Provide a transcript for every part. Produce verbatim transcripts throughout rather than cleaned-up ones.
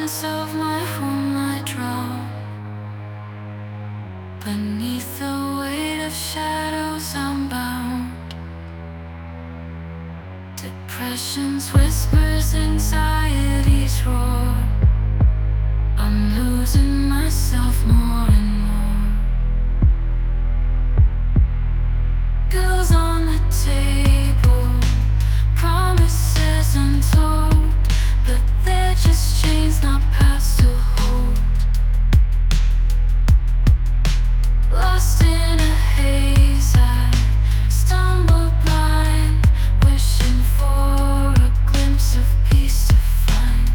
darkness of my home I drown. Beneath the weight of shadows I'm bound. Depression's whispers, anxieties roar. I'm losing myself more and more. Bills on the table, promises untold, but they're just chains, not paths to hold. Lost in a haze, I stumble blind, wishing for a glimpse of peace to find.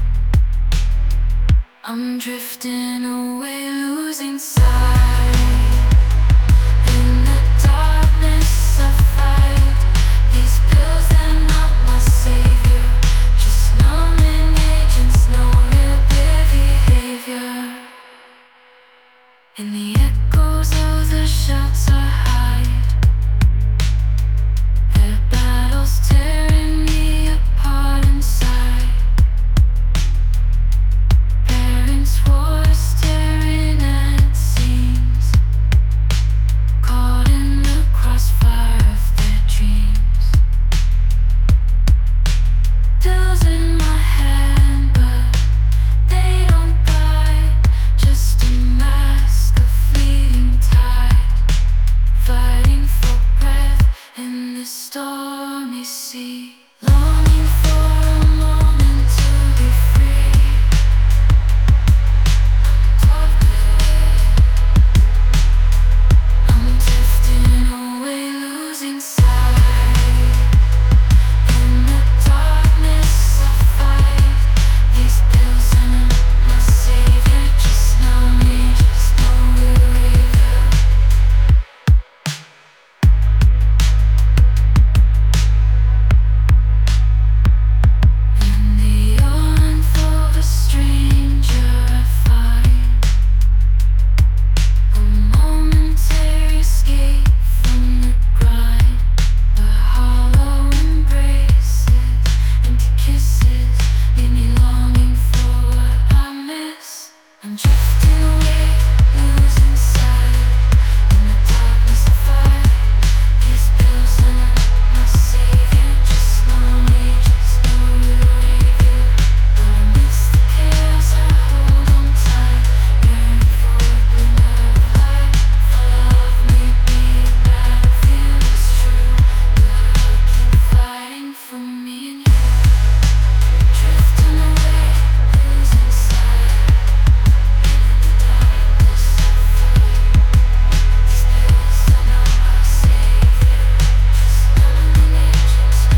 I'm drifting away, losing sight. In the darkness I fight. These pills, they're not my savior, just numbing agents, no real behavior. In the echoes of the shots I hide. Their battles tearing me apart inside. Parents' wars staring at seams, caught in the crossfire of their dreams. Pills in my hand, but they don't bite, just a mask, a fleeting tide, fighting for breath in this stormy sea, longing for a moment to be free. I'm drifting away, losing sight. In the darkness I fight. These pills are not my savior, just numbing, just no relief. In the unfold, a stranger I find, a momentary escape from the grind. The hollow embraces, empty kisses, leave me longing for what I miss. I'm drifting away, losing sight. In the darkness I fight. These pills are not my savior, just lonely, just no behavior. But I miss the chaos, I hold on tight, yearning for a glimmer of light. For love may be a battlefield, it's true, but I'll keep fighting for me and you. Drifting away, losing sight. In the darkness I fight. These pills are not my savior, just numbing agents, no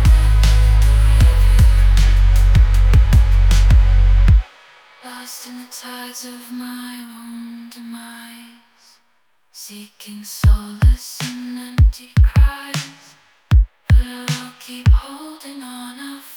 behavior. Lost in the tides of my own demise, seeking solace in empty cries, but I'll keep holding on. I'll